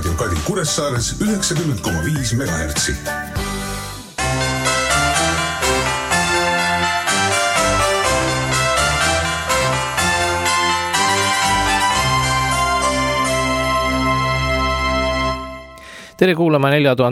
raadiokanal Kuressaares 90,5 MHz. Tere kuulama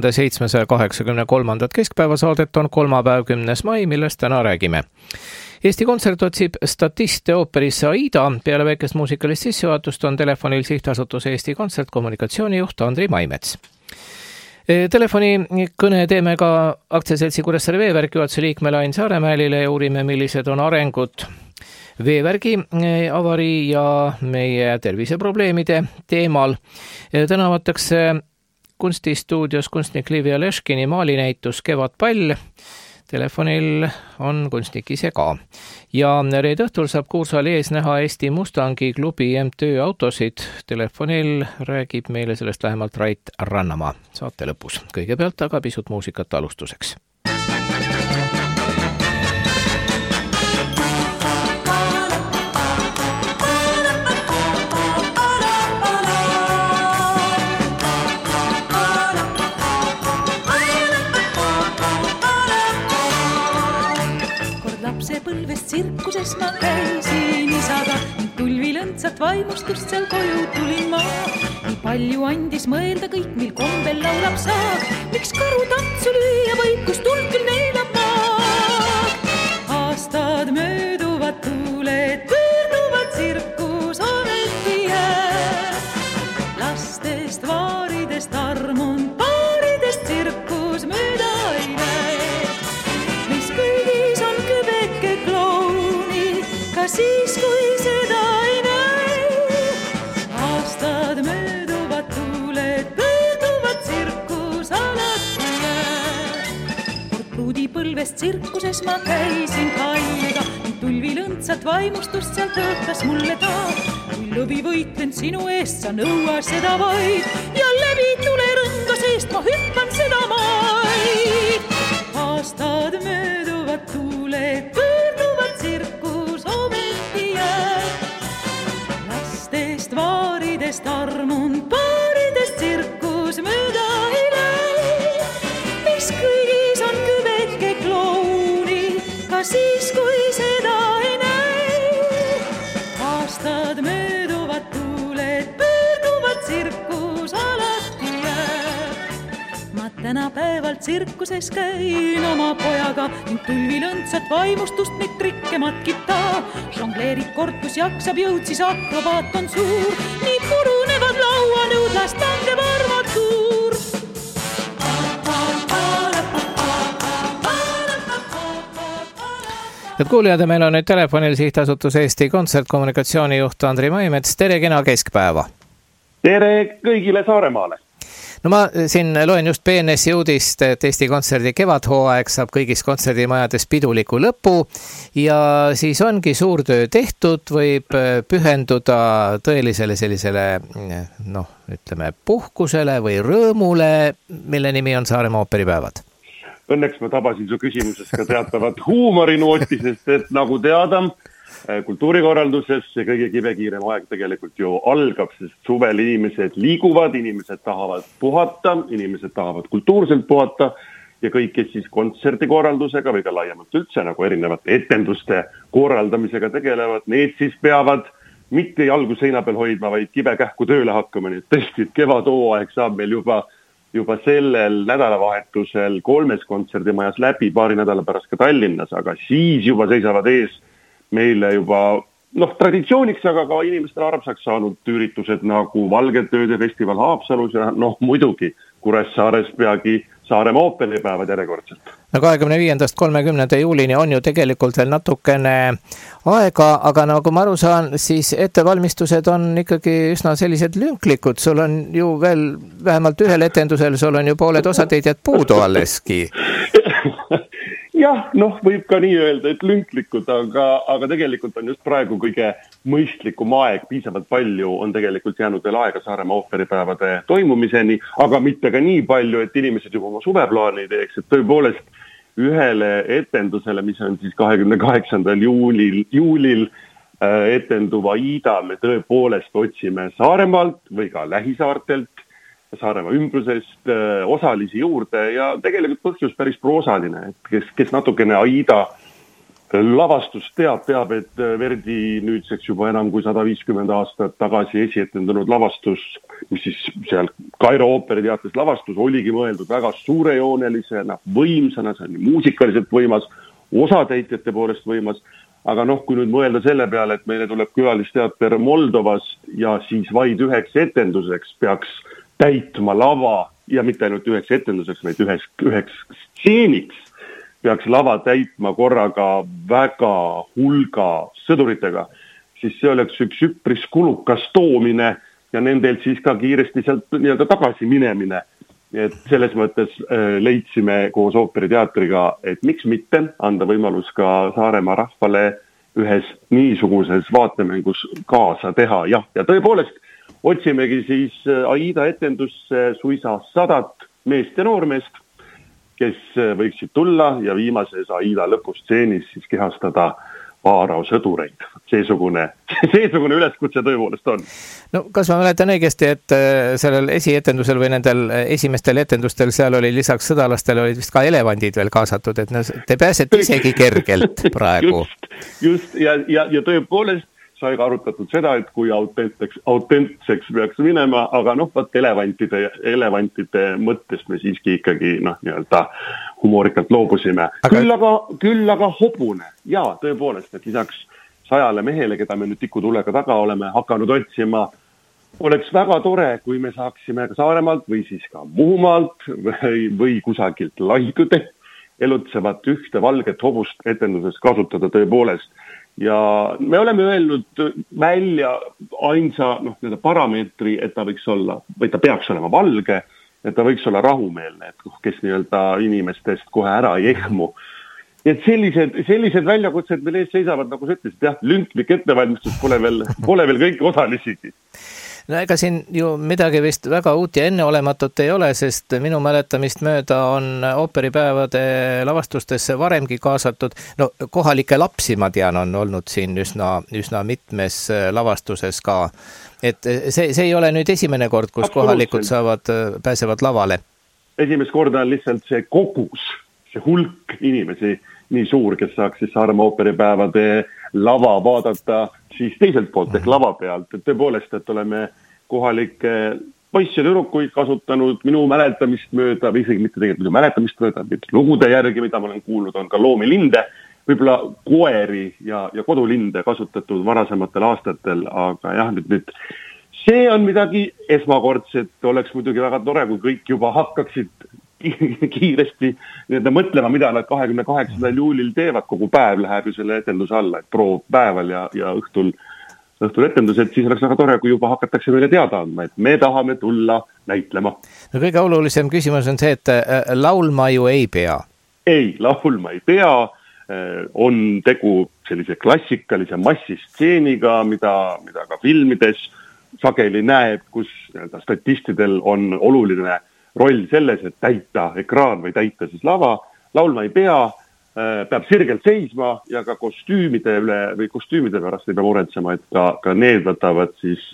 4783. keskpäevasaadet on kolmapäev 10. mai, millest täna räägime. Eesti Kontsert otsib statiste ooperisse Aida. Peale väikest muusikalist sissejuhatust on telefonil sihtasutuse Eesti Kontsert kommunikatsioonijuht Andri Maimets. Telefoni kõne teeme ka aktsiaseltsi Kuressaare Veevärk juhatuse liikmele Ain Saaremäelile ja uurime, millised on arengud veevärgi avarii ja meie terviseprobleemide teemal. Täna vatakse kunstistuudios kunstnik Livia Leškini maalinäitus Kevadpall. Telefonil on kunstnik ise ka. Ja reede õhtul saab Kuursaali ees näha Eesti Mustangi klubi MTÜ autosid. Telefonil räägib meile sellest lähemalt Rait Rannamaa saate lõpus. Kõigepealt aga pisut muusikat alustuseks. Tsirkuses ma käisin isaga ning tulvilõndsat vaimustust seal koju tulin ma. Nii palju andis mõelda kõik, mil kombel laulab saag. Miks karu tantsu lüüa võib, kus tuld küll neelab maag? Aastad mööduvad, tuuled pöörduvad, tsirkus ometi jääb. Lastest, vaaridest, armund paaridest tsirkus mööda ei näe. Mis kõigis on kübeke klouni, ka siis, kui seda ei näe. Aastad mööduvad, tuuled pöörduvad, tsirkus alati jääb. Kord pruudipõlvest tsirkuses ma käisin kalliga ning tulvilõndsat vaimustust seal töötas mulle ta. Kui lõvi võitlen sinu eest, sa nõua seda vaid ja läbi tule rõnga seest ma hüppan seda maid. Aastad mööduvad, tuuled pöörduvad, tsirkus ometi jääb. Lastest, vaaridest, armund paaridest tsirkus mööda ei lähe. Mis kõigis on kübeke klouni, ka siis, kui seda ei näe. Aastad mööduvad, tuuled pöörduvad, tsirkus alati jääb. Ma tänapäeval tsirkuses käin oma pojaga ning tulvilõndsat vaimustust meid trikke matkib ta. Žongleerib kord, kus jaksab jõud, siis akrobaat on suur. Nii purunevad lauanõudlast langeb armatuur. Head kuulijad, meil on nüüd telefonil sihtasutuse Eesti Kontsert kommunikatsioonijuht Andri Maimets. Tere, kena keskpäeva! Tere kõigile Saaremaale! No ma siin loen just BNS-i uudist, et Eesti Kontserdi kevadhooaeg saab kõigis kontserdimajades piduliku lõpu ja siis ongi suur töö tehtud, võib pühenduda tõelisele sellisele, ütleme, puhkusele või rõõmule, mille nimi on Saaremaa ooperipäevad. Õnneks ma tabasin su küsimuses ka teatavat huumorinooti, sest et nagu teada, kultuurikorralduses see kõige kibekiirem aeg tegelikult ju algab, sest suvel inimesed liiguvad, inimesed tahavad puhata, inimesed tahavad kultuurselt puhata ja kõik, kes siis kontserdikorraldusega või ka laiemalt üldse nagu erinevate etenduste korraldamisega tegelevad, need siis peavad mitte jalgu seina peal hoidma, vaid kibekähku tööle hakkama. Nii et tõesti, kevadhooaeg saab meil juba sellel nädalavahetusel 3 kontserdimajas läbi, paari nädala pärast ka Tallinnas, aga siis juba seisavad ees meile juba traditsiooniks, aga ka inimestele armsaks saanud üritused nagu Valgetööde festival Haapsalus ja muidugi Kuressaares peagi Saaremaa ooperipäevad järjekordselt. 25.–30. juulini on ju tegelikult veel natukene aega, aga nagu ma aru saan, siis ettevalmistused on ikkagi üsna sellised lünklikud. Sul on ju veel vähemalt ühel etendusel, sul on ju pooled osateidjad puudu alleski. Jah, võib ka nii öelda, et lünklikud, aga tegelikult on just praegu kõige mõistlikum aeg, piisavalt palju on tegelikult jäänud veel aega Saaremaa ooperipäevade toimumiseni, aga mitte ka nii palju, et inimesed juba oma suveplaani teeks, et tõepoolest ühele etendusele, mis on siis 28. juulil etenduva Aida, me tõepoolest otsime Saaremaalt või ka lähisaartelt Saaremaa ümbrusest osalisi juurde ja tegelikult põhjus päris proosaline, et kes natukene Aida lavastust teab, et Verdi nüüdseks juba enam kui 150 aastat tagasi esietendunud lavastus, mis siis seal Kairo ooperiteatris lavastus, oligi mõeldud väga suurejoonelisena, võimsana, see on muusikaliselt võimas, osatäitjate poolest võimas, aga kui nüüd mõelda selle peale, et meile tuleb külalisteater Moldovast ja siis vaid üheks etenduseks peaks täitma lava ja mitte ainult üheks etenduseks, vaid üheks stseeniks, peaks lava täitma korraga väga hulga sõduritega, siis see oleks üks üpris kulukas toomine ja nendel siis ka kiiresti sealt nii-öelda tagasi minemine. Et selles mõttes leidsime koos ooperiteatriga, et miks mitte anda võimalus ka Saaremaa rahvale ühes niisuguses vaatemängus kaasa teha. Ja tõepoolest otsimegi siis Aida etendusse suisa 100 meest ja noormeest, kes võiksid tulla ja viimases Aida lõpustseenis siis kehastada Vaarao sõdureid. Seesugune üleskutse tõepoolest on. No kas ma mäletan õigesti, et sellel esietendusel või nendel esimestel etendustel seal oli lisaks sõdalastele olid vist ka elevandid veel kaasatud, et te pääsete isegi kergelt praegu. Just ja tõepoolest sai ka arutatud seda, et kui autentseks peaks minema, aga elevantide mõttest me siiski ikkagi nii-öelda humorikalt loobusime. Küll aga hobune. Ja tõepoolest, et lisaks 100 mehele, keda me nüüd tikutulega taga oleme hakanud otsima, oleks väga tore, kui me saaksime ka Saaremaalt või siis ka Muhumaalt või kusagilt Laidude elutsevat ühte valget hobust etenduses kasutada tõepoolest. Ja me oleme öelnud välja ainsa parameetri, et ta võiks olla, või ta peaks olema valge, et ta võiks olla rahumeelne, et kes nii-öelda inimestest kohe ära ei ehmu. Et sellised väljakutsed meil ees seisavad, nagu sa ütlesid, lünklik ettevalmistus pole veel kõik osalisigi. No ega siin ju midagi vist väga uut ja enneolematut ei ole, sest minu mäletamist mööda on ooperipäevade lavastustesse varemgi kaasatud. No kohalike lapsi, ma tean, on olnud siin üsna mitmes lavastuses ka. Et see ei ole nüüd esimene kord, kus kohalikud pääsevad lavale. Esimest korda on lihtsalt see kogus, see hulk inimesi nii suur, kes saaks siis Saaremaa ooperipäevade lava vaadata siis teiselt poolt ehk lava pealt. Et tõepoolest, et oleme kohalikke poisse tüdrukuid kasutanud minu mäletamist mööda, või isegi mitte tegelikult minu mäletamist mööda, lugude järgi, mida ma olen kuulnud, on ka loomilinde, võib-olla koeri ja kodulinde kasutatud varasematel aastatel, aga jah, nüüd see on midagi esmakordset, oleks muidugi väga tore, kui kõik juba hakkaksid kiiresti mõtlema, mida nad 28. juulil teevad, kogu päev läheb ju selle etenduse alla, et proov päeval ja õhtul etendused, siis oleks väga tore, kui juba hakatakse meile teada andma, et me tahame tulla näitlema. No kõige olulisem küsimus on see, et laulma ju ei pea. Ei, laulma ei pea, on tegu sellise klassikalise massistseeniga, mida ka filmides sageli näeb, kus statistidel on oluline roll selles, et täita ekraan või täita siis lava, laulma ei pea, peab sirgelt seisma ja ka kostüümide pärast ei pea muretsema, et ka need võtab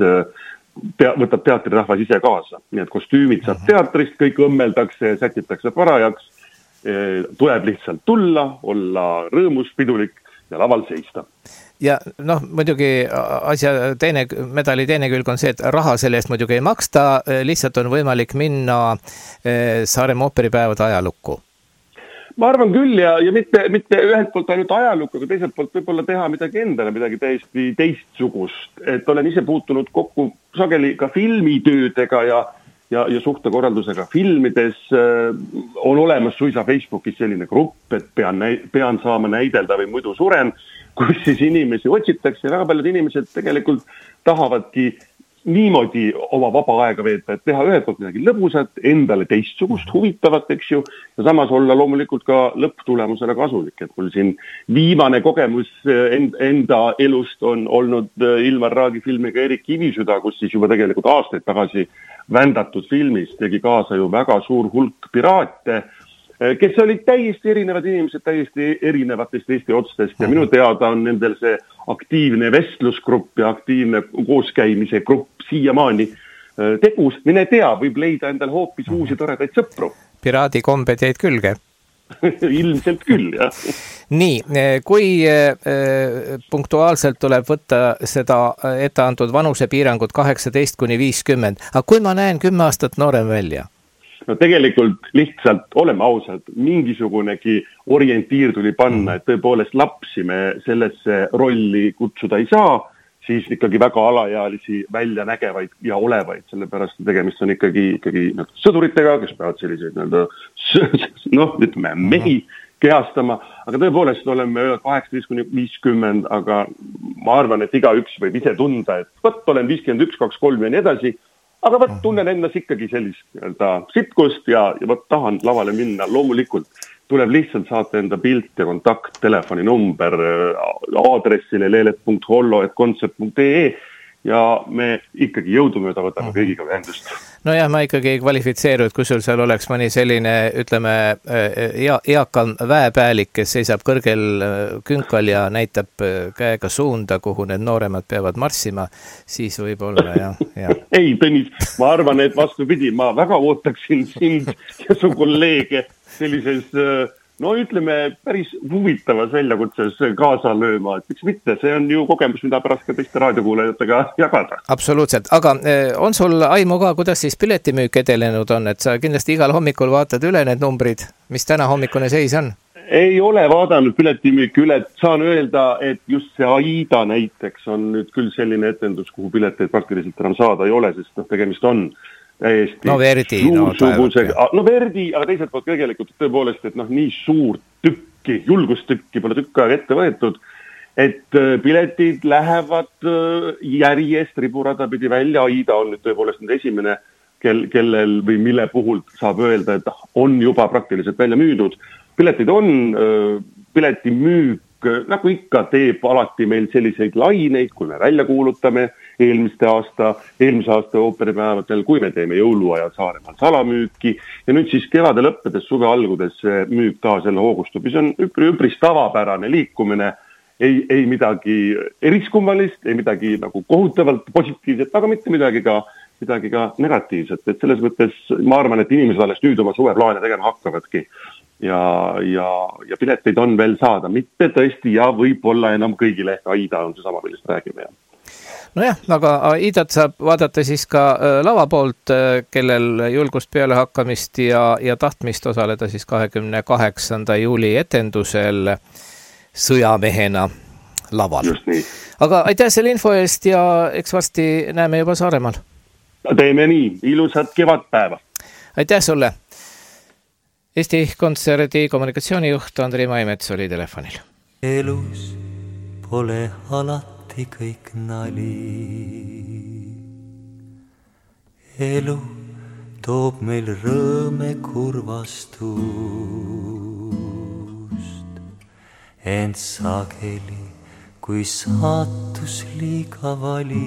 teatrirahvas ise kaasa. Nii et kostüümid saab teatrist, kõik õmmeldakse, sätitakse parajaks, tuleb lihtsalt tulla, olla rõõmus, pidulik ja laval seista. Ja muidugi medali teine külg on see, et raha selle eest muidugi ei maksta, lihtsalt on võimalik minna Saaremaa ooperipäevade ajalukku. Ma arvan küll ja mitte ühelt poolt ainult ajalukku, aga teiselt poolt võib-olla teha midagi endale, midagi täiesti teistsugust. Et olen ise puutunud kokku sageli ka filmitöödega ja suhtekorraldusega filmides. On olemas suisa Facebookis selline grupp, et pean saama näidelda või muidu suren, kus siis inimesi otsitakse ja väga paljud inimesed tegelikult tahavadki niimoodi oma vaba aega veeta, et teha ühelt poolt midagi lõbusat, endale teistsugust, huvitavat, eks ju, ja samas olla loomulikult ka lõpptulemusele kasulik, et mul siin viimane kogemus enda elust on olnud Ilmar Raagi filmiga Erik Kivisüda, kus siis juba tegelikult aastaid tagasi vändatud filmis tegi kaasa ju väga suur hulk piraate, kes olid täiesti erinevad inimesed, täiesti erinevatest Eesti otstest ja minu teada on nendel see aktiivne vestlusgrupp ja aktiivne kooskäimise grupp siiamaani tegus, mine tea, võib leida endal hoopis uusi toredaid sõpru. Piraadikombed jäid külge. Ilmselt küll, jah. Nii, kui punktuaalselt tuleb võtta seda ette antud vanusepiirangut 18–50, aga kui ma näen 10 aastat noorem välja? No tegelikult lihtsalt, oleme ausad, mingisugunegi orientiir tuli panna, et tõepoolest lapsi me sellesse rolli kutsuda ei saa, siis ikkagi väga alaealisi välja nägevaid ja olevaid, sellepärast tegemist on ikkagi sõduritega, kes peavad selliseid ütleme, mehi kehastama, aga tõepoolest oleme 18–50, aga ma arvan, et igaüks võib ise tunda, et võt olen 51, 23 ja nii edasi, aga võt tunnen endas ikkagi sellist sitkust ja võt tahan lavale minna, loomulikult tuleb lihtsalt saata enda pilt ja kontakt, telefoninumber aadressile lelet.hollo@kontsert.ee ja me ikkagi jõudumööda võtame kõigiga ühendust. No jah, ma ikkagi ei kvalifitseeru, et kui sul seal oleks mõni selline, ütleme, eakam väepäälik, kes seisab kõrgel künkal ja näitab käega suunda, kuhu need nooremad peavad marssima, siis võib olla, jah. Ei, Tõnis, ma arvan, et vastupidi, ma väga ootaksin sind ja su kolleege sellises, ütleme, päris huvitavas väljakutses kaasa lööma, et miks mitte, see on ju kogemus, mida pärast ka teiste raadiokuulajatega jagada. Absoluutselt, aga on sul aimu ka, kuidas siis piletimüük edelenud on, et sa kindlasti igal hommikul vaatad üle need numbrid, mis täna hommikune seis on? Ei ole vaadanud piletimüüki üle, saan öelda, et just see Aida näiteks on nüüd küll selline etendus, kuhu pileteid praktiliselt enam saada ei ole, sest tegemist on täiesti Verdi, Verdi, aga teiselt poolt tegelikult tõepoolest, et nii suurt tükki, julgustükki pole tükk aega ette võetud, et piletid lähevad järjest riburada pidi välja, Aida on nüüd tõepoolest nüüd esimene, kellel või mille puhul saab öelda, et on juba praktiliselt välja müüdud. Piletid on, piletimüük, nagu ikka teeb alati meil selliseid laineid, kui me välja kuulutame eelmise aasta ooperipäevadel, kui me teeme jõuluajal Saaremaal salamüüki ja nüüd siis kevade lõppedes, suve algudes müük taas jälle hoogustub. See on üpris tavapärane liikumine, ei midagi eriskummalist, ei midagi nagu kohutavalt positiivset, aga mitte midagi ka negatiivset. Et selles mõttes ma arvan, et inimesed alles nüüd oma suveplaane tegema hakkavadki ja pileteid on veel saada, mitte tõesti ja võib-olla enam kõigile ehk Aida on see sama, millest räägime. Nojah, aga Aidat saab vaadata siis ka lava poolt, kellel julgust peale hakkamist ja tahtmist osaleda siis 28. juuli etendusel sõjamehena laval. Just nii. Aga aitäh selle info eest ja eks varsti näeme juba Saaremaal. Teeme nii, ilusat kevadpäeva. Aitäh sulle. Eesti Kontserdi kommunikatsioonijuht Andri Maimets oli telefonil. Elus pole alati kõik nali. Elu toob meil rõõme kurvastust, ent sageli, kui saatus liiga vali,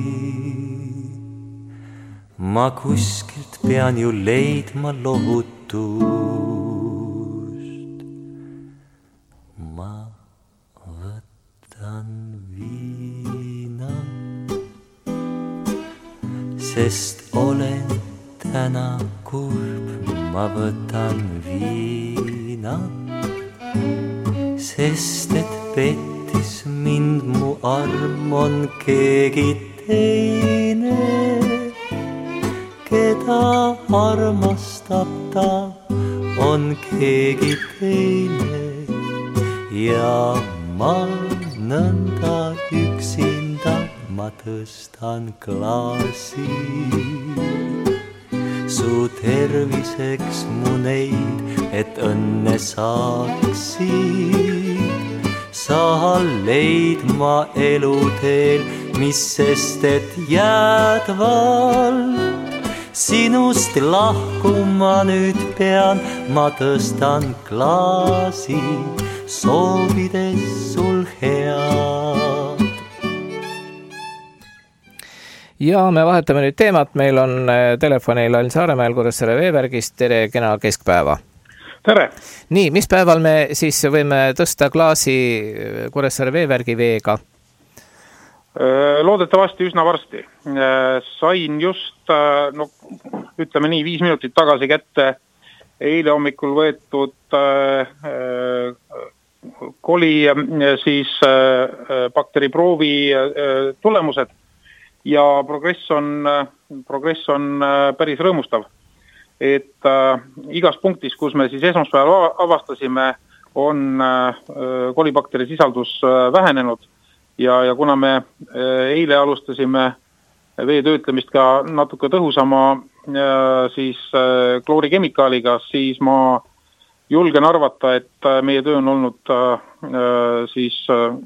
ma kuskilt pean ju leidma lohutust. Ma võtan viina, sest olen täna kurb. Ma võtan viina, sest et pettis mind mu arm on keegi teine. Keda armastab ta, on keegi teine ja ma nõnda üksinda ma tõstan klaasi. Su terviseks mu neid, et õnne saaksid, sa leidma eluteel, mis sest et jäädvalt. Sinust lahkuma nüüd pean, ma tõstan klaasi, soovides sul head. Ja me vahetame nüüd teemat, meil on telefonil Ain Saaremäel Kuressaare veevärgist, tere, kena keskpäeva. Tere! Nii, mis päeval me siis võime tõsta klaasi Kuressaare veevärgi veega? Loodetavasti üsna varsti. Sain just, ütleme nii, 5 minutit tagasi kätte eile hommikul võetud koli siis bakteriproovi tulemused ja progress on päris rõõmustav. Et igas punktis, kus me siis esmaspäeval avastasime, on kolibakteri sisaldus vähenenud ja kuna me eile alustasime vee töötlemist ka natuke tõhusama siis kloorikemikaaliga, siis ma julgen arvata, et meie töö on olnud siis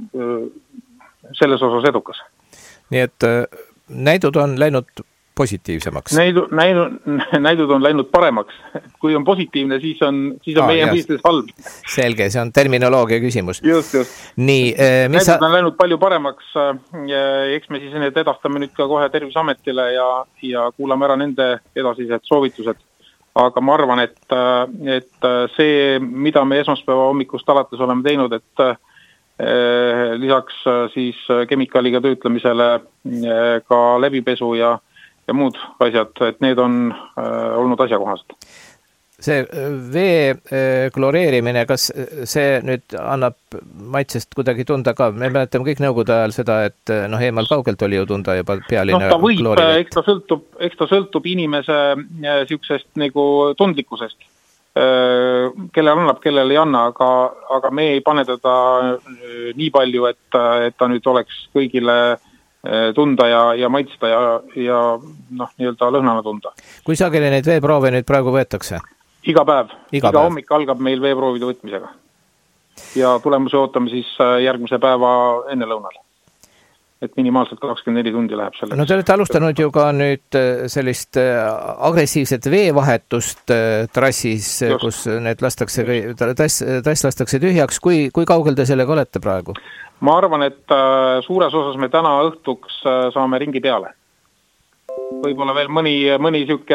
selles osas edukas. Nii et näidud on läinud positiivsemaks? Näidud on läinud paremaks. Kui on positiivne, siis on meie mõistes halb. Selge, see on terminoloogia küsimus. Just. Nii, näidud on läinud palju paremaks. Eks me siis need edastame nüüd ka kohe Terviseametile ja kuulame ära nende edasised soovitused. Aga ma arvan, et see, mida me esmaspäeva hommikust alates oleme teinud, et lisaks siis kemikaaliga töötlemisele ka läbipesu ja muud asjad, et need on olnud asjakohased. See vee kloreerimine, kas see nüüd annab maitsest kuidagi tunda ka? Me mäletame kõik nõukogude ajal seda, et eemal kaugelt oli ju tunda juba pealine kloorivett. Eks ta sõltub inimese siuksest nagu tundlikkusest. Kellel annab, kellel ei anna, aga me ei pane teda nii palju, et ta nüüd oleks kõigile tunda ja maitsta ja nii-öelda lõhnana tunda. Kui sageli neid veeproove nüüd praegu võetakse? Iga päev. Iga hommik algab meil veeproovide võtmisega. Ja tulemuse ootame siis järgmise päeva enne lõunal. Et minimaalselt 24 tundi läheb selleks. No te olete alustanud ju ka nüüd sellist agressiivset veevahetust trassis, kus need trass lastakse tühjaks. Kui kaugel te sellega olete praegu? Ma arvan, et suures osas me täna õhtuks saame ringi peale. Võib-olla veel mõni siuke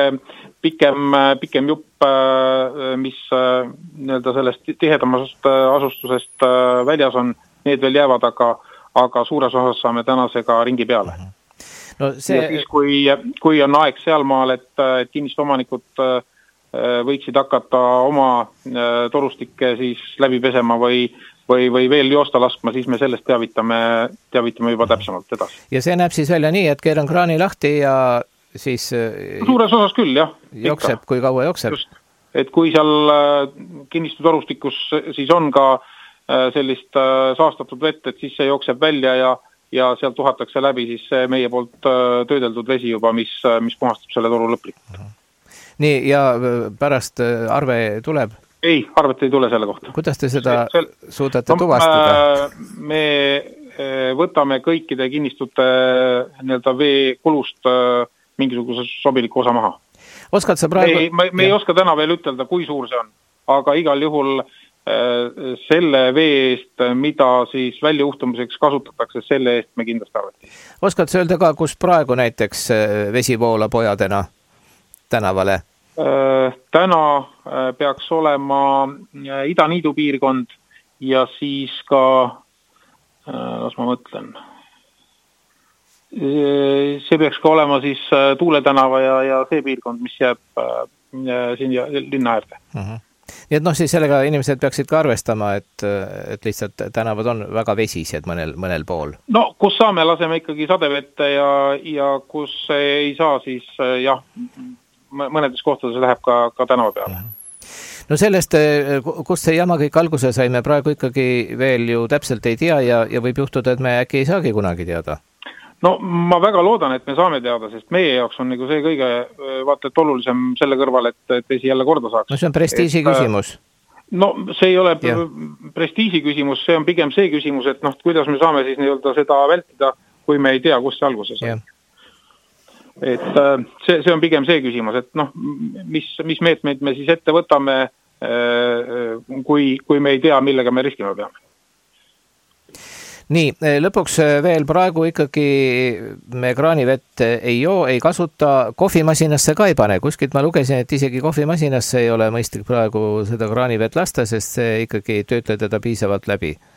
pikem jupp, mis nii-öelda sellest tihedamast asustusest väljas on, need veel jäävad, aga suures osas saame tänasega ringi peale. No see... Ja siis, kui on aeg sealmaal, et kinnistomanikud võiksid hakata oma torustikke siis läbi pesema või veel joosta laskma, siis me sellest teavitame juba täpsemalt edasi. Ja see näeb siis välja nii, et keeran kraani lahti ja siis... Suures osas küll, jah. Jookseb, kui kaua jookseb? Just, et kui seal kinnistutorustikus siis on ka sellist saastatud vett, et siis see jookseb välja ja sealt tuhatakse läbi siis meie poolt töödeldud vesi juba, mis puhastab selle toru lõplikult. Nii, ja pärast arve tuleb? Ei, arvet ei tule selle kohta. Kuidas te seda suudate tuvastada? Me võtame kõikide kinnistute nii-öelda vee kulust mingisuguse sobiliku osa maha. Oskad sa praegu... Me ei oska täna veel ütelda, kui suur see on, aga igal juhul selle vee eest, mida siis väljajuhtumiseks kasutatakse, selle eest me kindlasti arvati. Oskad sa öelda ka, kus praegu näiteks vesi voolab Ojadena tänavale? Täna peaks olema Ida-Niidu piirkond ja siis ka, kas ma mõtlen, see peaks ka olema siis Tuule tänava ja see piirkond, mis jääb siin linna äärde. Nii et siis sellega inimesed peaksid ka arvestama, et lihtsalt tänavad on väga vesised mõnel pool. No, kus saame, laseme ikkagi sadevette ja kus ei saa, siis jah, mõnedes kohtades läheb ka tänava peale. No sellest, kust see jama kõik alguse sai, me praegu ikkagi veel ju täpselt ei tea ja võib juhtuda, et me äkki ei saagi kunagi teada. No ma väga loodan, et me saame teada, sest meie jaoks on nagu see kõige vaata, et olulisem selle kõrval, et vesi jälle korda saaks. No see on prestiisi küsimus. No see ei ole prestiisi küsimus, see on pigem see küsimus, et kuidas me saame siis nii-öelda seda vältida, kui me ei tea, kust see alguse sai. Et see on pigem see küsimus, et mis meetmeid me siis ette võtame, kui me ei tea, millega me riskima peame. Nii, lõpuks veel praegu ikkagi me kraanivett ei joo, ei kasuta, kohvimasinasse ka ei pane. Kuskilt ma lugesin, et isegi kohvimasinasse ei ole mõistlik praegu seda kraanivett lasta, sest see ikkagi töötle teda piisavalt läbi.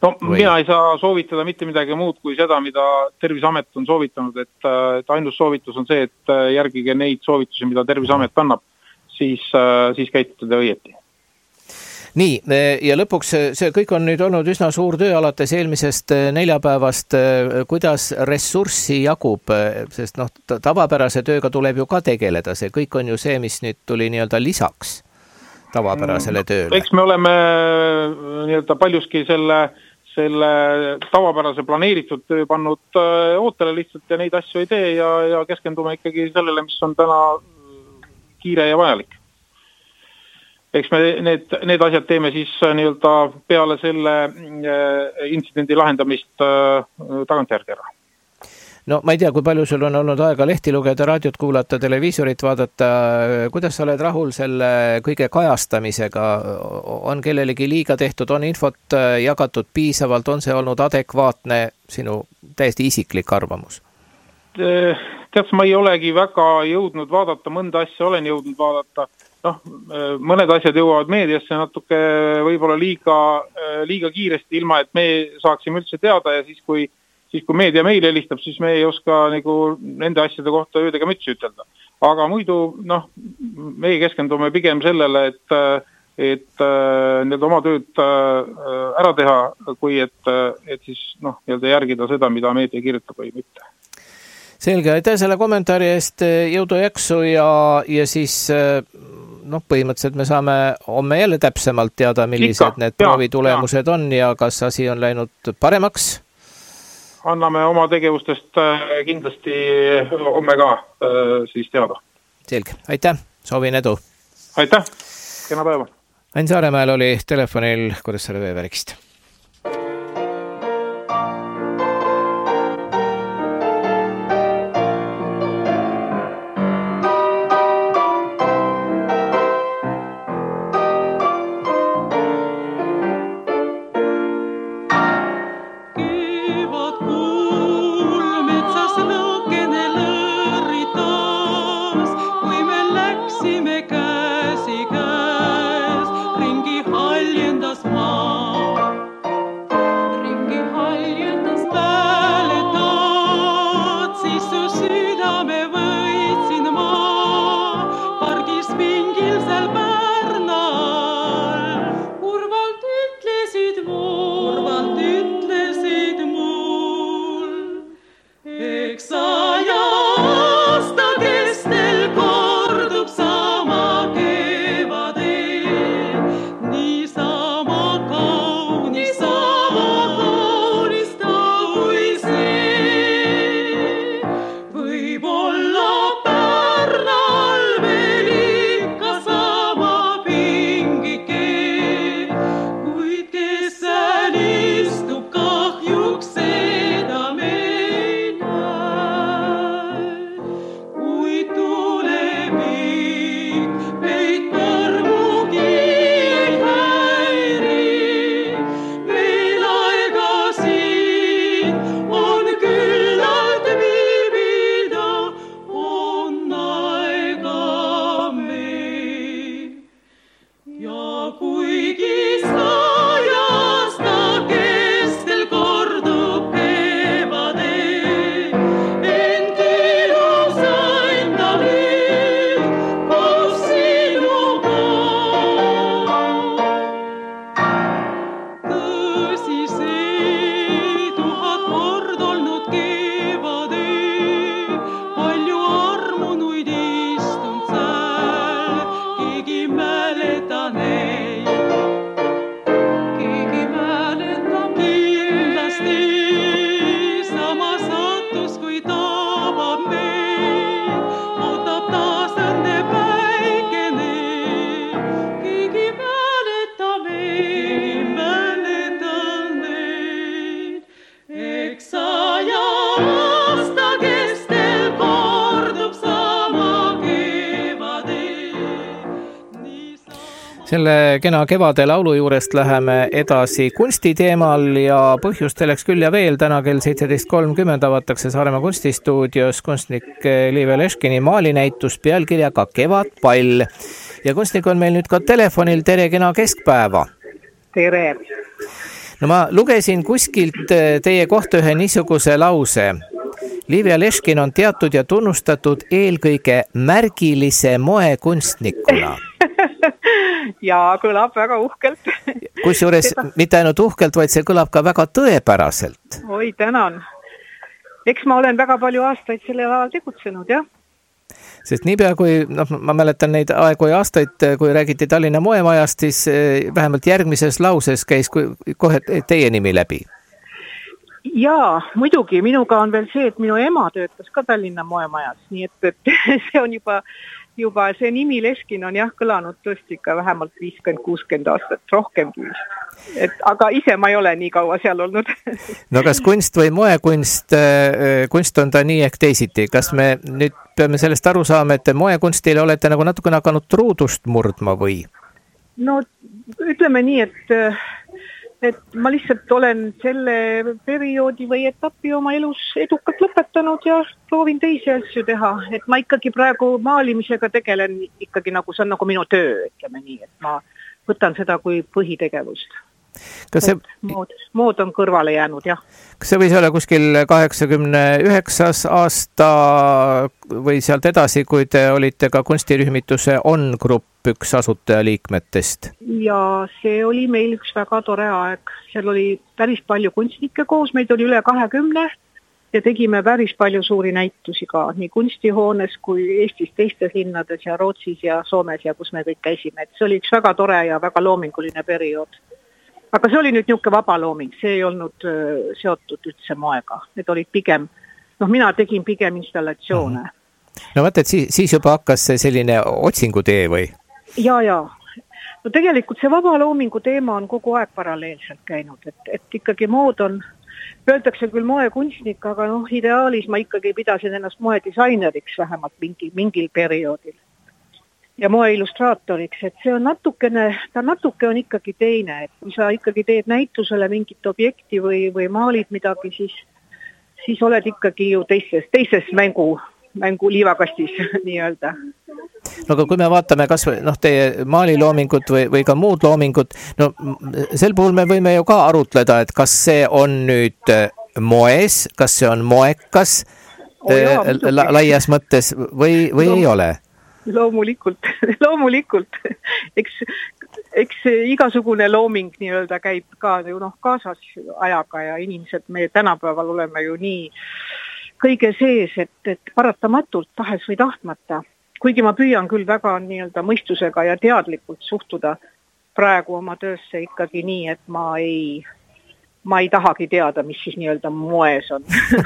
No mina ei saa soovitada mitte midagi muud kui seda, mida Terviseamet on soovitanud, et ainus soovitus on see, et järgige neid soovitusi, mida Terviseamet annab, siis käituda õieti. Nii, ja lõpuks see kõik on nüüd olnud üsna suur töö alates eelmisest neljapäevast. Kuidas ressurssi jagub, sest tavapärase tööga tuleb ju ka tegeleda, see kõik on ju see, mis nüüd tuli nii-öelda lisaks tavapärasele tööle. Eks me oleme nii-öelda paljuski selle tavapärase planeeritud töö pannud ootele lihtsalt ja neid asju ei tee ja keskendume ikkagi sellele, mis on täna kiire ja vajalik. Eks me need asjad teeme siis nii-öelda peale selle intsidendi lahendamist tagantjärgi ära. No ma ei tea, kui palju sul on olnud aega lehti lugeda, raadiot kuulata, televiisorit vaadata. Kuidas sa oled rahul selle kõige kajastamisega? On kellelegi liiga tehtud, on infot jagatud piisavalt, on see olnud adekvaatne, sinu täiesti isiklik arvamus? Tead, ma ei olegi väga jõudnud vaadata, mõnda asja olen jõudnud vaadata. Mõned asjad jõuavad meediasse natuke võib-olla liiga kiiresti, ilma et me saaksime üldse teada ja siis kui meedia meile helistab, siis me ei oska nagu nende asjade kohta öödega mütsi ütelda. Aga muidu, meie keskendume pigem sellele, et need oma tööd ära teha, kui et siis järgida seda, mida meedia kirjutab või mitte. Selge, aitäh selle kommentaari eest, jõudu jaksu ja siis põhimõtteliselt me saame homme jälle täpsemalt teada, millised need proovitulemused on ja kas asi on läinud paremaks? Anname oma tegevustest kindlasti homme ka siis teada. Selge, aitäh, soovin edu. Aitäh, kena päeva. Ain Saaremäel oli telefonil Kuressaare Veevärgist. Selle kena kevade laulu juurest läheme edasi kunstiteemal ja põhjust selleks küll ja veel. Täna kell 17.30 avatakse Saaremaa kunstistuudios kunstnik Liive Leškini maalinäitus pealkirjaga Kevadpall. Ja kunstnik on meil nüüd ka telefonil. Tere, kena keskpäeva. Tere. No ma lugesin kuskilt teie kohta ühe niisuguse lause. Livia Leškin on teatud ja tunnustatud eelkõige märgilise moekunstnikuna. Ja kõlab väga uhkelt. Kusjuures mitte ainult uhkelt, vaid see kõlab ka väga tõepäraselt. Oi, tänan. Eks ma olen väga palju aastaid selle ajal tegutsenud, jah. Sest niipea kui, ma mäletan neid aegu ja aastaid, kui räägiti Tallinna moemajast, siis vähemalt järgmises lauses käis kohe teie nimi läbi. Jaa, muidugi, minuga on veel see, et minu ema töötas ka Tallinna moemajas, nii et see on juba see nimi Leškin on jah kõlanud tõesti ikka vähemalt 50-60 aastat rohkemgi. Aga ise ma ei ole nii kaua seal olnud. No kas kunst või moekunst, kunst on ta nii ehk teisiti? Kas me nüüd peame sellest aru saama, et moekunstile olete nagu natukene hakanud truudust murdma või? No ütleme nii, et ma lihtsalt olen selle perioodi või etapi oma elus edukalt lõpetanud ja proovin teisi asju teha. Et ma ikkagi praegu maalimisega tegelen ikkagi nagu see on nagu minu töö, ütleme nii, et ma võtan seda kui põhitegevust. Mood on kõrvale jäänud, jah. Kas see võis olla kuskil 89. aasta või sealt edasi, kui te olite ka kunstirühmituse On Grupp üks asutajaliikmetest? Ja see oli meil üks väga tore aeg. Seal oli päris palju kunstnikke koos, meid oli üle 20 ja tegime päris palju suuri näitusi ka, nii kunstihoones kui Eestis teistes linnades ja Rootsis ja Soomes ja kus me kõik käisime. Et see oli üks väga tore ja väga loominguline periood. Aga see oli nüüd niuke vaba looming, see ei olnud seotud üldse moega. Need olid pigem, mina tegin pigem installatsioone. No vaata, et siis juba hakkas see selline otsingutee või? Ja. No tegelikult see vaba loomingu teema on kogu aeg paralleelselt käinud, et ikkagi mood on, öeldakse küll moekunstnik, aga ideaalis ma ikkagi pidasin ennast moedisaineriks vähemalt mingil perioodil. Ja moe illustraatoriks, et see on natuke on ikkagi teine, et kui sa ikkagi teed näitusele mingit objekti või maalid midagi, siis oled ikkagi ju teises mängu liivakastis nii-öelda. No aga kui me vaatame kas teie maaliloomingut või ka muud loomingut, sel puhul me võime ju ka arutleda, et kas see on nüüd moes, kas see on moekas laias mõttes või ei ole? Loomulikult. Eks igasugune looming nii-öelda käib ka kaasas ajaga ja inimesed me tänapäeval oleme ju nii kõige sees, et paratamatult tahes või tahtmata. Kuigi ma püüan küll väga nii-öelda mõistusega ja teadlikult suhtuda praegu oma töösse ikkagi nii, et ma ei tahagi teada, mis siis nii-öelda moes on.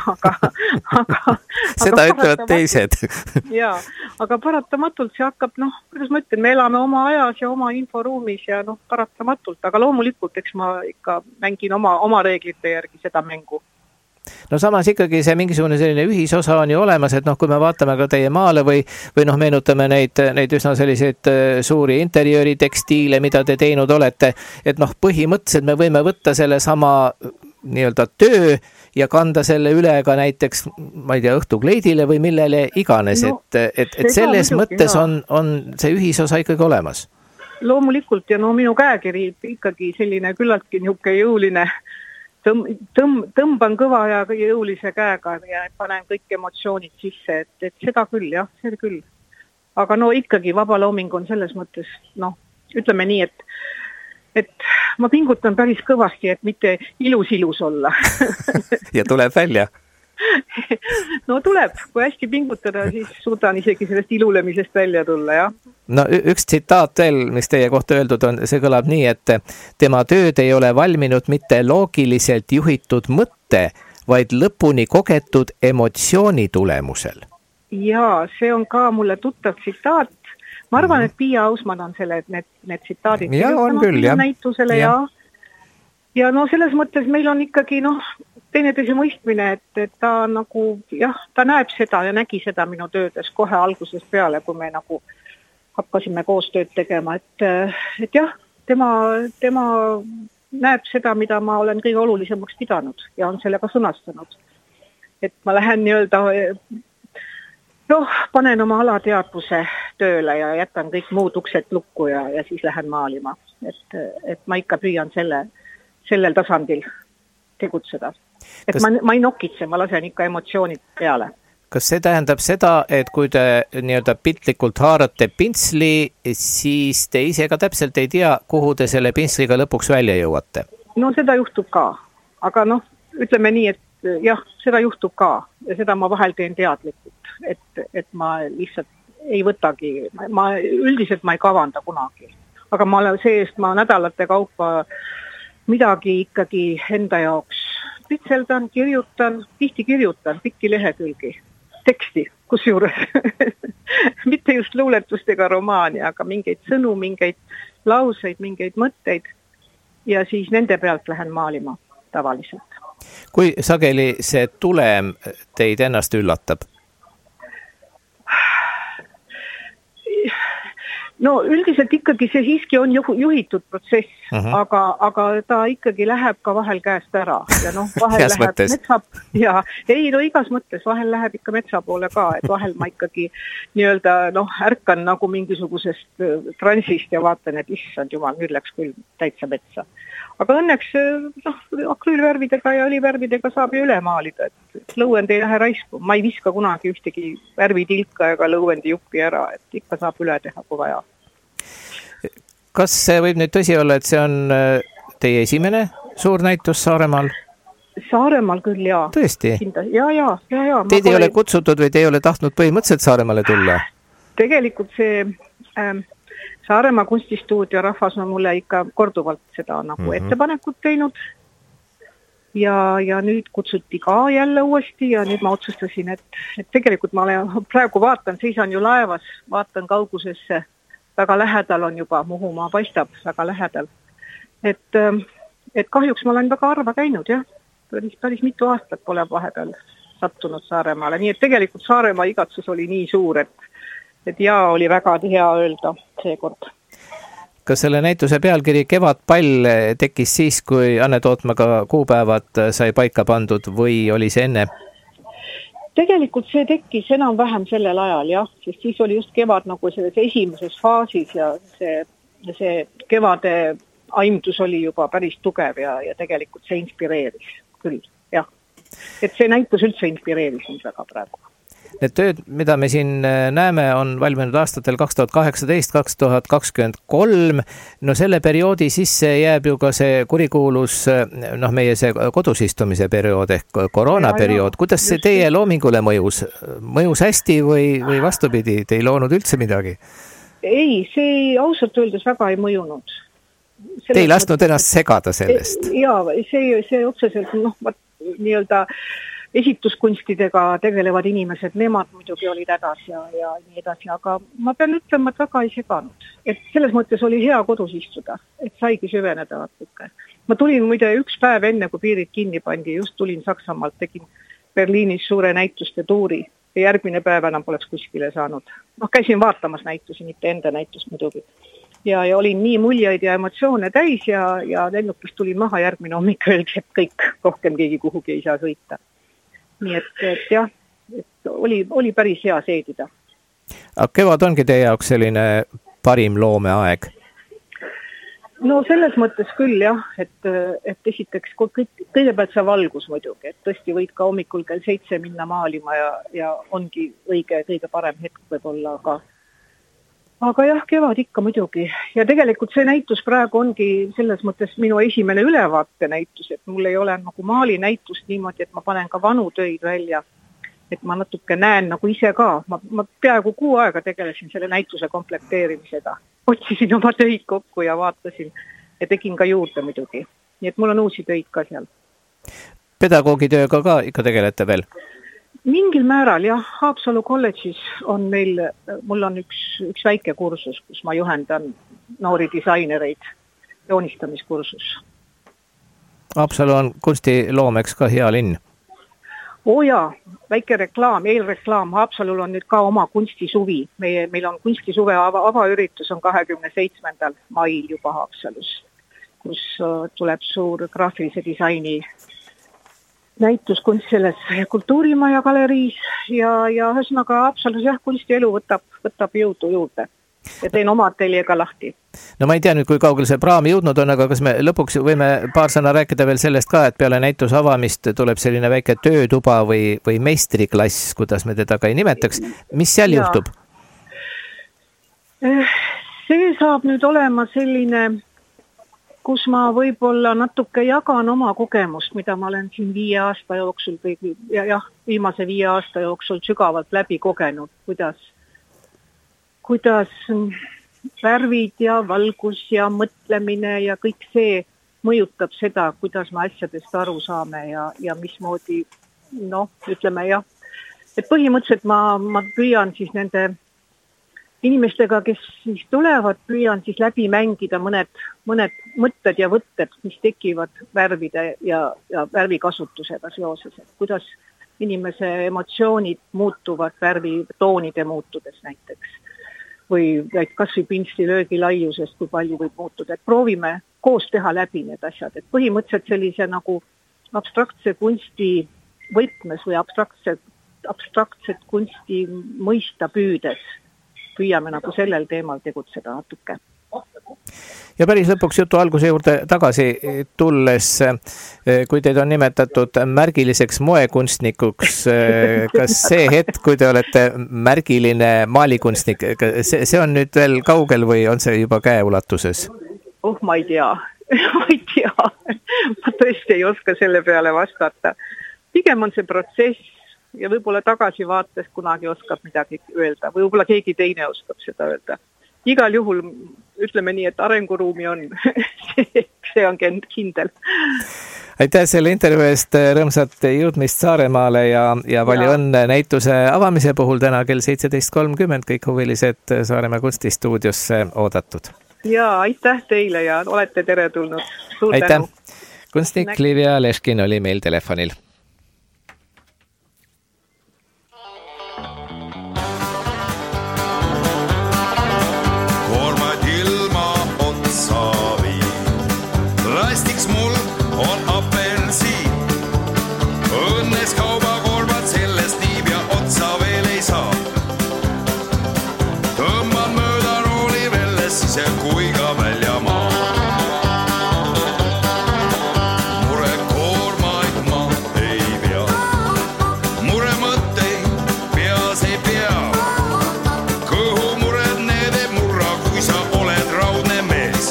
Seda ütlevad teised. Jaa, aga paratamatult see hakkab, kuidas ma ütlen, me elame oma ajas ja oma inforuumis ja paratamatult, aga loomulikult, eks ma ikka mängin oma reeglite järgi seda mängu. No samas ikkagi see mingisugune selline ühisosa on ju olemas, et kui me vaatame ka teie maale või meenutame neid üsna selliseid suuri interjööri tekstiile, mida te teinud olete, et põhimõtteliselt me võime võtta selle sama nii-öelda töö ja kanda selle üle ka näiteks, ma ei tea, õhtukleidile või millele iganes, et selles mõttes on see ühisosa ikkagi olemas. Loomulikult ja minu käekiri ikkagi selline küllaltki niuke jõuline tõmban kõva ja jõulise käega ja panen kõik emotsioonid sisse, et seda küll, jah, see küll. Aga ikkagi vaba looming on selles mõttes, ütleme nii, et ma pingutan päris kõvasti, et mitte ilus olla. Ja tuleb välja? No tuleb, kui hästi pingutada, siis suudan isegi sellest ilulemisest välja tulla, jah. No üks tsitaat veel, mis teie kohta öeldud on, see kõlab nii, et tema tööd ei ole valminud mitte loogiliselt juhitud mõtte, vaid lõpuni kogetud emotsiooni tulemusel. Jaa, see on ka mulle tuttav tsitaat. Ma arvan, et Pia Ausmann on need tsitaadid. Ja on küll, jah. Näitusele, ja selles mõttes meil on ikkagi, teineteise mõistmine, et ta ta näeb seda ja nägi seda minu töödes kohe algusest peale, kui me hakkasime koostööd tegema, et jah, tema näeb seda, mida ma olen kõige olulisemaks pidanud ja on sellega sõnastanud. Et ma lähen nii-öelda, panen oma alateadvuse tööle ja jätan kõik muud uksed lukku ja siis lähen maalima. Et ma ikka püüan sellel tasandil tegutseda. Et ma ei nokitse, ma lasen ikka emotsioonid peale. Kas see tähendab seda, et kui te nii-öelda piltlikult haarate pintsli, siis te ise ka täpselt ei tea, kuhu te selle pintsliga lõpuks välja jõuate? No seda juhtub ka, aga ütleme nii, et jah, seda juhtub ka ja seda ma vahel teen teadlikult, et ma lihtsalt ei võtagi, üldiselt ma ei kavanda kunagi, aga ma nädalate kaupa midagi ikkagi enda jaoks pitseldan, tihti kirjutan pikki lehekülgi teksti, kusjuures mitte just luuletust ega romaani, aga mingeid sõnu, mingeid lauseid, mingeid mõtteid ja siis nende pealt lähen maalima tavaliselt. Kui sageli see tulem teid ennast üllatab? No üldiselt ikkagi see siiski on juhitud protsess, aga ta ikkagi läheb ka vahel käest ära. Ja vahel Käes läheb mõttes. Igas mõttes, vahel läheb ikka metsa poole ka, et vahel ma ikkagi nii-öelda ärkan nagu mingisugusest transist ja vaatan, et issand jumal, nüüd läks küll täitsa metsa. Aga õnneks akrüülvärvidega ja õlivärvidega saab ju üle maalida, et lõuend ei lähe raisku. Ma ei viska kunagi ühtegi värvitilka ega lõuendi juppi ära, et ikka saab üle teha, kui vaja. Kas see võib nüüd tõsi olla, et see on teie esimene suur näitus Saaremaal? Saaremaal küll, jaa. Tõesti? Ja. Teid ei ole kutsutud või te ei ole tahtnud põhimõtteliselt Saaremaale tulla? Tegelikult see Saaremaa kunstistuudio rahvas on mulle ikka korduvalt seda ettepanekut teinud ja nüüd kutsuti ka jälle uuesti ja nüüd ma otsustasin, et tegelikult ma praegu seisan ju laevas, vaatan kaugusesse, väga lähedal on juba, Muhumaa paistab väga lähedal. Et kahjuks ma olen väga harva käinud, jah. Päris mitu aastat pole vahepeal sattunud Saaremaale, nii et tegelikult Saaremaa igatsus oli nii suur, et jaa, oli väga hea öelda seekord. Kas selle näituse pealkiri Kevadpall tekkis siis, kui Anne Tootmaga kuupäevad sai paika pandud või oli see enne? Tegelikult see tekkis enam-vähem sellel ajal, jah, sest siis oli just kevad nagu selles esimeses faasis ja see kevade aimdus oli juba päris tugev ja tegelikult see inspireeris küll, jah. Et see näitus üldse inspireeris mind väga praegu. Need tööd, mida me siin näeme, on valminud aastatel 2018-2023. No selle perioodi sisse jääb ju ka see kurikuulus, meie see kodus istumise periood ehk koroonaperiood. Kuidas see teie loomingule mõjus? Mõjus hästi või vastupidi, te ei loonud üldse midagi? Ei, see ausalt öeldes väga ei mõjunud. Te ei lasknud ennast segada sellest? Jaa, see otseselt, nii-öelda esituskunstidega tegelevad inimesed, nemad muidugi olid hädas ja nii edasi, aga ma pean ütlema, et väga ei seganud. Et selles mõttes oli hea kodus istuda, et saigi süveneda natuke. Ma tulin muide üks päev enne, kui piirid kinni pandi, just tulin Saksamaalt, tegin Berliinis suure näituste tuuri ja järgmine päev enam poleks kuskile saanud. Käisin vaatamas näitusi, mitte enda näitust muidugi. Ja olin nii muljeid ja emotsioone täis ja lennukist tulin maha järgmine hommik öeldi, et kõik, rohkem keegi kuhugi ei saa sõita. Nii et jah, oli päris hea seedida. Aga kevad ongi teie jaoks selline parim loomeaeg? No selles mõttes küll jah, et esiteks kõigepealt see valgus muidugi, et tõesti võid ka hommikul kell 7 minna maalima ja ongi kõige parem hetk võib-olla, aga jah, kevad ikka muidugi. Ja tegelikult see näitus praegu ongi selles mõttes minu esimene ülevaate näitus, et mul ei ole nagu maali näitust niimoodi, et ma panen ka vanu töid välja, et ma natuke näen nagu ise ka. Ma peaaegu 6 aega tegelesin selle näituse komplekteerimisega. Otsisin oma töid kokku ja vaatasin ja tegin ka juurde muidugi. Nii et mul on uusi töid ka seal. Pedagoogitööga ka ikka tegelete veel? Mingil määral, jah, Haapsalu kolledžis on mul on üks väike kursus, kus ma juhendan noori disainereid, joonistamiskursus. Haapsalu on kunstiloomeks ka hea linn. Jaa, väike reklaam, eelreklaam, Haapsalul on nüüd ka oma kunstisuvi. Meil on kunstisuve avaüritus on 27. mail juba Haapsalus, kus tuleb suur graafilise disaini näituskunst selles kultuurimaja galeriis ja ühesõnaga Haapsalus jah, kunstielu võtab jõudu juurde. ja teen oma ateljeega lahti. No ma ei tea nüüd, kui kaugel see praam jõudnud on, aga kas me lõpuks võime paar sõna rääkida veel sellest ka, et peale näituse avamist tuleb selline väike töötuba või meistriklass, kuidas me teda ka ei nimetaks. Mis seal juhtub? See saab nüüd olema selline, kus ma võib-olla natuke jagan oma kogemust, mida ma olen siin 5 aasta jooksul viimase 5 aasta jooksul sügavalt läbi kogenud, kuidas värvid ja valgus ja mõtlemine ja kõik see mõjutab seda, kuidas me asjadest aru saame ja mismoodi, ütleme jah. Et põhimõtteliselt ma püüan siis nende inimestega, kes siis tulevad, püüan siis läbi mängida mõned mõtted ja võtted, mis tekivad värvide ja värvikasutusega seoses, et kuidas inimese emotsioonid muutuvad värvitoonide muutudes näiteks. Või kas või pinstilöögi laiusest, kui palju võib muutuda. Et proovime koos teha läbi need asjad. Et põhimõtteliselt sellise nagu abstraktse kunsti võtmes või abstraktset kunsti mõista püüdes püüame nagu sellel teemal tegutseda natuke. Ja päris lõpuks jutu alguse juurde tagasi tulles, kui teid on nimetatud märgiliseks moekunstnikuks, kas see hetk, kui te olete märgiline maalikunstnik, see on nüüd veel kaugel või on see juba käeulatuses? Ma ei tea. Ma tõesti ei oska selle peale vastata. Pigem on see protsess ja võib-olla tagasivaates kunagi oskab midagi öelda. Võib-olla keegi teine oskab seda öelda. Igal juhul ütleme nii, et arenguruumi on. See on kindel. Aitäh selle intervjuu eest, rõõmsat jõudmist Saaremaale ja palju õnne näituse avamise puhul täna kell 17.30. Kõik huvilised Saaremaa kunstistuudiosse oodatud. Ja, aitäh teile ja olete tere tulnud. Suur aitäh. Tänu. Kunstnik Livia Leškin oli meil telefonil. Plastiks mul on apelsiin. Õnnes kaubakorvad sellest niib ja otsa veel ei saa. Tõmban mööda rooli velles sise kui ka välja maa. Mure koormaid ma ei pea. Mure mõtteid peas ei pea. Kõhu mured need ei murra, kui sa oled raudne mees.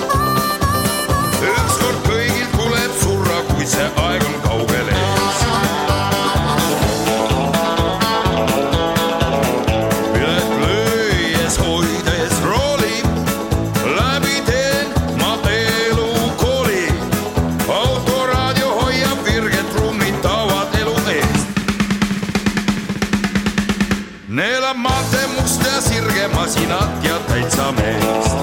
Ükskord kõigilt kuleb surra, kui see aeg on kaugel ees. Pilet lööjes hoides rooli, läbi teen ma elukooli. Autoraadio hoiab virget, rummitavad elu eest. Neelab maate must ja sirge masinat ja täitsa meest.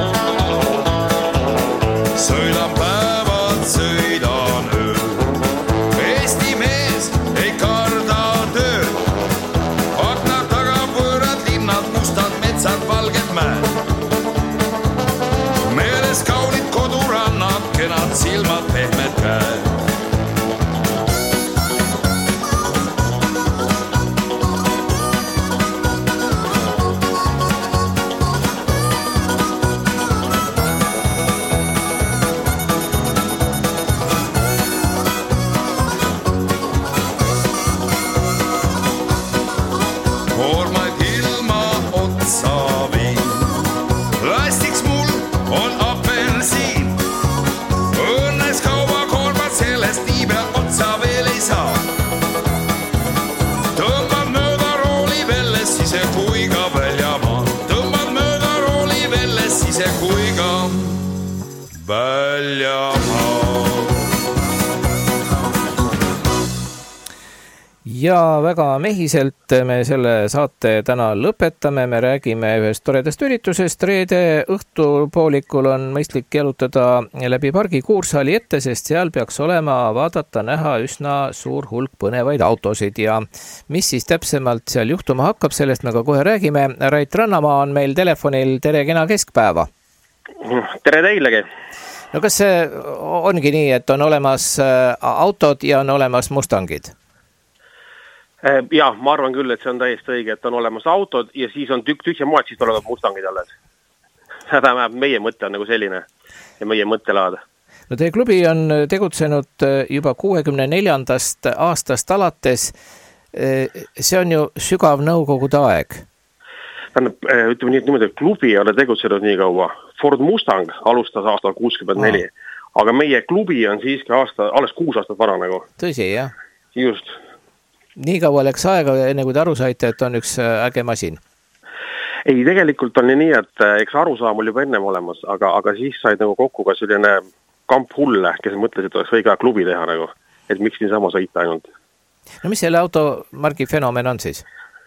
Sõidan päevad, sõidan öö. Eesti mees ei karda tööd. Akna taga võõrad linnad, mustad metsad, valged mäed. Meeles kaunid kodurannad, kenad silmad, pehmed käed. Koormaid ilma otsa viin. Plastiks mul on apelsiin. Õnnes kaubakorvad sellest niib ja otsa veel ei saa. Tõmban mööda rooli velles sise kui ka välja maa. Tõmban mööda rooli velles sise kui ka välja maa. Ja väga mehiselt me selle saate täna lõpetame. Me räägime ühest toredast üritusest. Reede õhtupoolikul on mõistlik jalutada läbi pargi Kuursaali ette, sest seal peaks olema vaadata näha üsna suur hulk põnevaid autosid. Ja mis siis täpsemalt seal juhtuma hakkab, sellest me ka kohe räägime. Rait Rannamaa on meil telefonil. Tere, kena keskpäeva. Tere teilegi. No kas see ongi nii, et on olemas autod ja on olemas Mustangid? Ja, ma arvan küll, et see on täiesti õige, et on olemas autod ja siis on tühja maad, siis tulevad Mustangid alles. Meie mõte on nagu selline ja meie mõttelaad. No teie klubi on tegutsenud juba 64. aastast alates. See on ju sügav nõukogude aeg. Ütleme nii, et niimoodi, et klubi ei ole tegutsenud nii kaua. Ford Mustang alustas aastal 64, aga meie klubi on siiski alles 6 aastat vana nagu. Tõsi, jah? Just. Nii kaua läks aega, enne kui te aru saite, et on üks äge masin? Ei, tegelikult on nii, et eks arusaam oli juba ennem olemas, aga siis said nagu kokku ka selline kamp hulle, kes mõtles, et oleks õige klubi teha nagu, et miks niisama sõita ainult. No mis selle automargi fenomen on siis?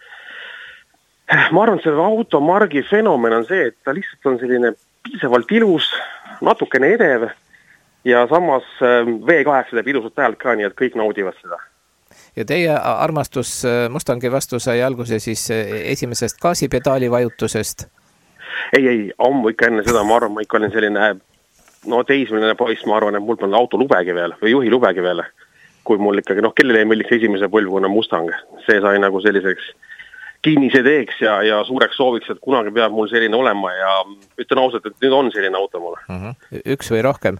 Ma arvan, et selle automargi fenomen on see, et ta lihtsalt on selline piisavalt ilus, natukene edev ja samas V8 teeb ilusat häält ka, nii et kõik naudivad seda. Ja teie armastus Mustangi vastu sai alguse siis esimesest gaasipedaali vajutusest? Ei, ammu ikka enne seda, ma arvan, ma ikka olin selline teismeline poiss, ma arvan, et mul on autolubegi veel või juhilubegi veel, kui mul ikkagi, kellele ei meeldiks esimese põlvkonna Mustang. See sai nagu selliseks kinnise teeks ja suureks sooviks, et kunagi peab mul selline olema ja ütlen ausalt, et nüüd on selline auto mulle. Üks või rohkem?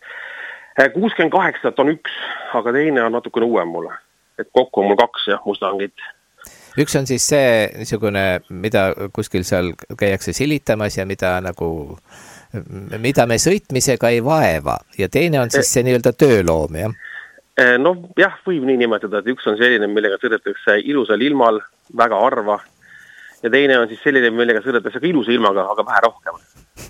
68 on üks, aga teine on natukene uuem mulle. Et kokku on mul 2 Mustangit. Üks on siis see niisugune, mida kuskil seal käiakse silitamas ja mida me sõitmisega ei vaeva. Ja teine on siis see nii-öelda tööloom, jah? Jah, võib nii nimetada, et üks on selline, millega sõidetakse ilusal ilmal, väga harva. Ja teine on siis selline, millega sõidetakse ka ilusa ilmaga, aga vähe rohkem.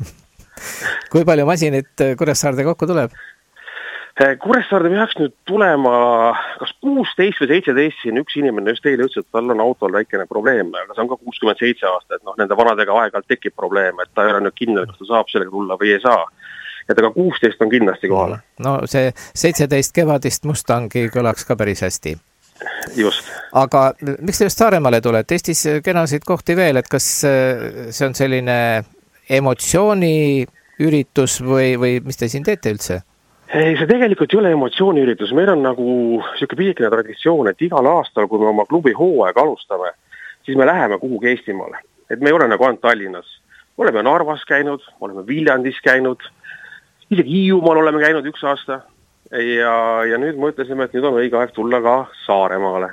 Kui palju masinit Kuressaarde kokku tuleb? Kuressaarde peaks nüüd tulema kas 16 või 17, siin üks inimene just eile ütles, et tal on autol väikene probleem, aga see on ka 67 aasta, et nende vanadega aeg-ajalt tekib probleem, et ta ei ole nüüd kindel, kas ta saab sellega tulla või ei saa. Et aga 16 on kindlasti kohale. No see 17 kevadist Mustangi kõlaks ka päris hästi. Just. Aga miks te just Saaremaale tulete? Eestis kenasid kohti veel, et kas see on selline emotsiooni üritus või mis te siin teete üldse? Ei, see tegelikult ei ole emotsiooniüritus. Meil on nagu selline pisikene traditsioon, et igal aastal, kui me oma klubi hooaega alustame, siis me läheme kuhugi Eestimaale. Et me ei ole nagu ainult Tallinnas. Oleme Narvas käinud, oleme Viljandis käinud, isegi Hiiumaal oleme käinud 1 aasta ja nüüd mõtlesime, et nüüd on õige aeg tulla ka Saaremaale.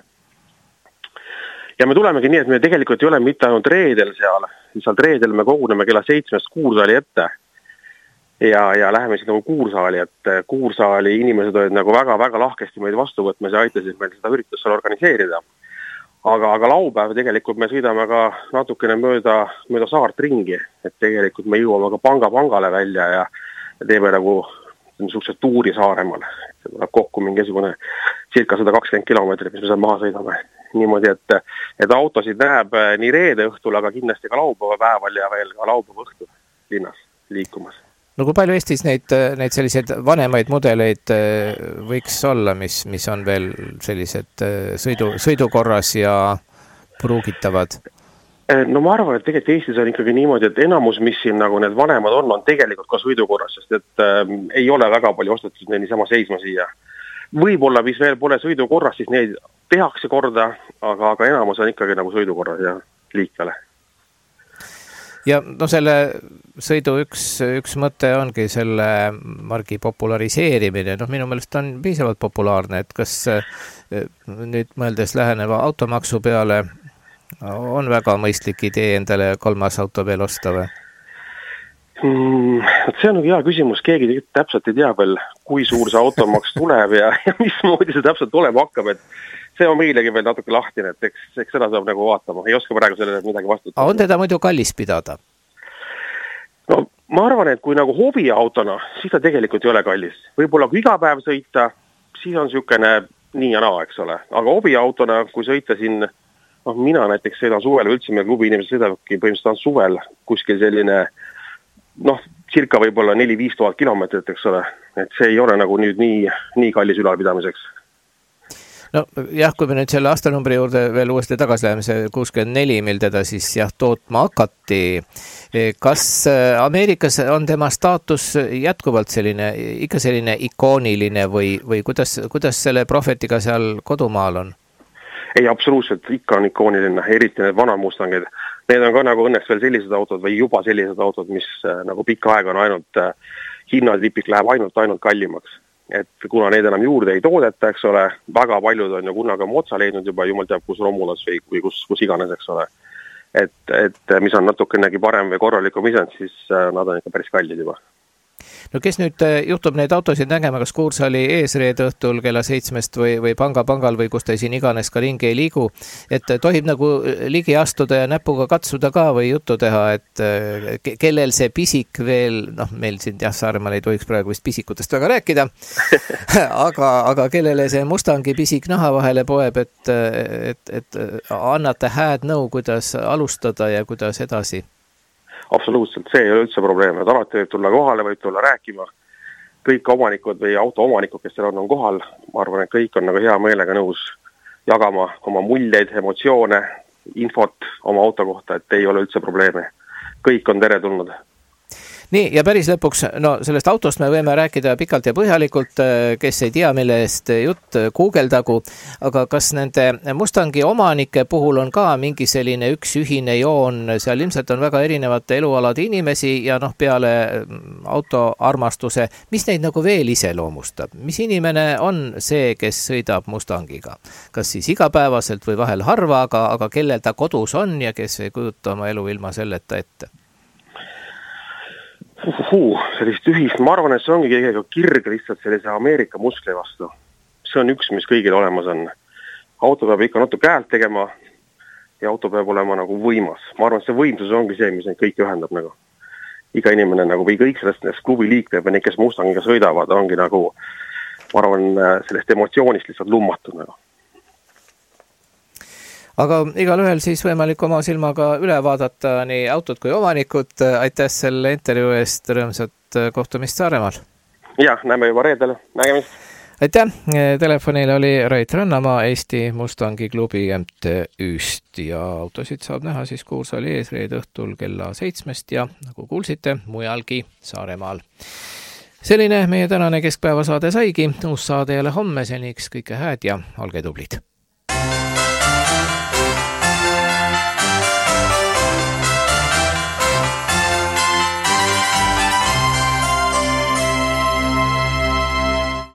Ja me tulemegi nii, et me tegelikult ei ole mitte ainult reedel seal, lihtsalt reedel me koguneme kella 7 kuursaali ette ja läheme siis nagu kuursaali, et kuursaali inimesed olid nagu väga-väga lahkesti meid vastu võtmes ja aitasid meil seda üritust seal organiseerida. Aga laupäev tegelikult me sõidame ka natukene mööda saart ringi, et tegelikult me jõuame ka pangale välja ja teeme nagu niisuguse tuuri Saaremaal. See tuleb kokku mingisugune circa 120 kilomeetrit, mis me seal maha sõidame. Niimoodi, et autosid näeb nii reede õhtul, aga kindlasti ka laupäeva päeval ja veel ka laupäeva õhtul linnas liikumas. No kui palju Eestis neid selliseid vanemaid mudeleid võiks olla, mis on veel sellised sõidukorras ja pruugitavad? No ma arvan, et tegelikult Eestis on ikkagi niimoodi, et enamus, mis siin nagu need vanemad on tegelikult ka sõidukorras, sest et ei ole väga palju ostetud neil niisama seisma siia. Võib-olla, mis veel pole sõidukorras, siis neid tehakse korda, aga enamus on ikkagi nagu sõidukorras ja liikvele. Ja selle sõidu üks mõte ongi selle margi populariseerimine. Minu meelest on piisavalt populaarne, et kas nüüd mõeldes läheneva automaksu peale on väga mõistlik idee endale 3. auto veel osta või? See on hea küsimus, keegi täpselt ei tea veel, kui suur see automaks tuleb ja mismoodi see täpselt olema hakkab, et see on meilegi veel natuke lahtine, et eks seda saab nagu vaatama. Ei oska praegu sellele midagi vastutada. On teda muidu kallis pidada? No ma arvan, et kui nagu hobiautona, siis ta tegelikult ei ole kallis. Võib-olla kui iga päev sõita, siis on niisugune nii ja naa, eks ole. Aga hobiautona, kui sõita siin, mina näiteks sõidan suvel või üldse meie klubi inimesed sõidavadki põhimõtteliselt suvel kuskil selline circa võib-olla 4-5 tuhat kilomeetrit, eks ole. Et see ei ole nagu nüüd nii kallis ülalpidamiseks. No jah, kui me nüüd selle aastanumbri juurde veel uuesti tagasi läheme, see 64, mil teda siis tootma hakati. Kas Ameerikas on tema staatus jätkuvalt ikka selline ikooniline või kuidas selle Profetiga seal kodumaal on? Ei, absoluutselt, ikka on ikooniline, eriti need vanad Mustangid. Need on ka nagu õnneks veel sellised autod või juba sellised autod, mis nagu pikka aega on ainult, hinnatipik läheb ainult kallimaks. Et kuna neid enam juurde ei toodeta, eks ole, väga paljud on ju kunagi otsa leidnud juba, jumal teab, kus Romulas või kus iganes, eks ole. Et mis on natukenegi parem või korralikum isend, siis nad on ikka päris kallid juba. No kes nüüd juhtub neid autosid nägema, kas Kuursaali eesreede õhtul kella 7 või pangal või kus ta siin iganes ka ringi ei liigu, et tohib nagu ligi astuda ja näpuga katsuda ka või juttu teha, et kellel see pisik veel, meil siin Saaremaal ei tohiks praegu vist pisikutest väga rääkida, aga kellele see Mustangi pisik naha vahele poeb, et annate hääd nõu, kuidas alustada ja kuidas edasi? Absoluutselt, see ei ole üldse probleem, et alati võib tulla kohale, võib tulla rääkima. Kõik omanikud või auto omanikud, kes seal on kohal, ma arvan, et kõik on nagu hea meelega nõus jagama oma muljeid, emotsioone, infot oma auto kohta, et ei ole üldse probleeme. Kõik on teretulnud. Nii, ja päris lõpuks, sellest autost me võime rääkida pikalt ja põhjalikult, kes ei tea, mille eest jutt, guugeldagu, aga kas nende Mustangi omanike puhul on ka mingi selline üks ühine joon, seal ilmselt on väga erinevate elualade inimesi ja peale autoarmastuse, mis neid nagu veel iseloomustab? Mis inimene on see, kes sõidab Mustangiga? Kas siis igapäevaselt või vahel harva, aga kellel ta kodus on ja kes ei kujuta oma elu ilma selleta ette? Sellist ühist, ma arvan, et see ongi kirg lihtsalt sellise Ameerika muskli vastu. See on üks, mis kõigil olemas on. Auto peab ikka natuke häält tegema ja auto peab olema nagu võimas. Ma arvan, et see võimsus ongi see, mis neid kõike ühendab nagu. Iga inimene nagu, või kõik sellest klubi liikmed või need, kes Mustangiga sõidavad, ongi nagu, ma arvan, sellest emotsioonist lihtsalt lummatud nagu. Aga igal ühel siis võimalik oma silmaga üle vaadata nii autot kui omanikud. Aitäh selle intervjuu eest, rõõmsat kohtumist Saaremaal. Ja, näeme juba reedel. Nägemist. Aitäh. Telefonil oli Rait Rannamaa Eesti Mustangi klubi MTÜ-st ja autosid saab näha siis Kuursaali eesreede õhtul kella 7 ja nagu kuulsite, mujalgi Saaremaal. Selline meie tänane keskpäevasaade saigi. Uus saade jälle homme, seniks kõike hääd ja olge tublid.